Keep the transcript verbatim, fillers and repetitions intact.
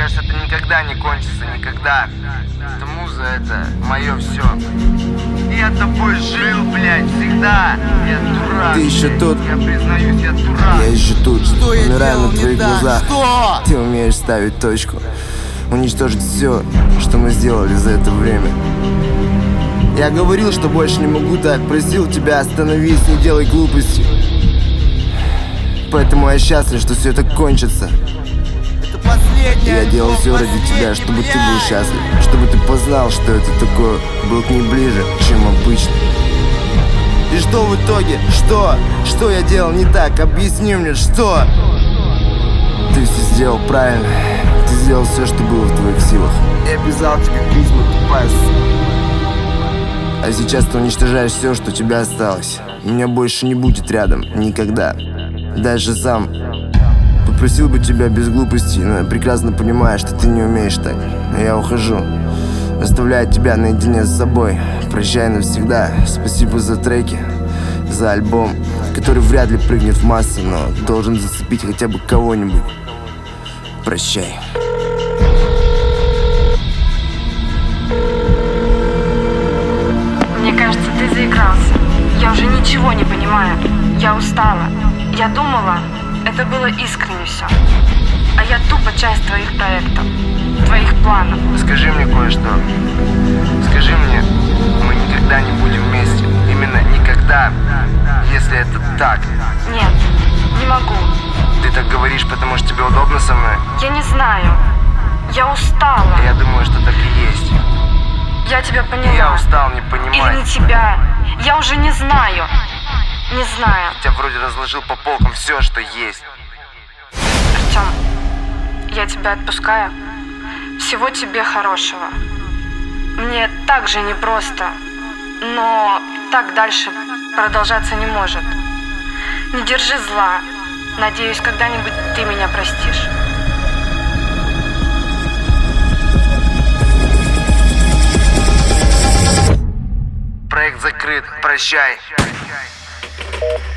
кажется, это никогда не кончится, никогда. Эта муза, это мое все. Я тобой жил, блядь, всегда. Я дурак. Ты еще тут? Я признаюсь, я дурак. Я еще тут. Что я Умираю делал на не твоих так? глазах. Что? Ты умеешь ставить точку, уничтожить все, что мы сделали за это время. Я говорил, что больше не могу так. Просил тебя, остановись, не делай глупости. Поэтому я счастлив, что все это кончится. Это последний Я делал альбом, все ради последний, тебя, чтобы ты был блядь. счастлив. Чтобы ты познал, что это такое. Был к ней ближе, чем обычно. И что в итоге? Что? Что я делал не так? Объясни мне, что? Ты все сделал правильно. Ты сделал все, что было в твоих силах. Я писал тебе письма, тупая сука. А сейчас ты уничтожаешь все, что у тебя осталось. Меня больше не будет рядом. Никогда. Даже сам попросил бы тебя без глупостей, но я прекрасно понимаю, что ты не умеешь так. Но я ухожу, оставляю тебя наедине с собой. Прощай навсегда. Спасибо за треки, за альбом, который вряд ли прыгнет в массы, но должен зацепить хотя бы кого-нибудь. Прощай. Мне кажется, ты заигрался. Я уже ничего не понимаю. Я устала. Я думала, это было искренне все. А я тупо часть твоих проектов, твоих планов. Скажи мне кое-что. Скажи мне, мы никогда не будем вместе. Именно никогда, если это так. Нет, не могу. Ты так говоришь, потому что тебе удобно со мной? Я не знаю. Я устала. Я думаю, что так и есть. Я тебя поняла. Я устал не Или понимать. не тебя. Я уже не знаю. Не знаю. Я вроде разложил по полкам все, что есть. Артем, я тебя отпускаю. Всего тебе хорошего. Мне так же непросто, но так дальше продолжаться не может. Не держи зла. Надеюсь, когда-нибудь ты меня простишь. Проект закрыт. Прощай.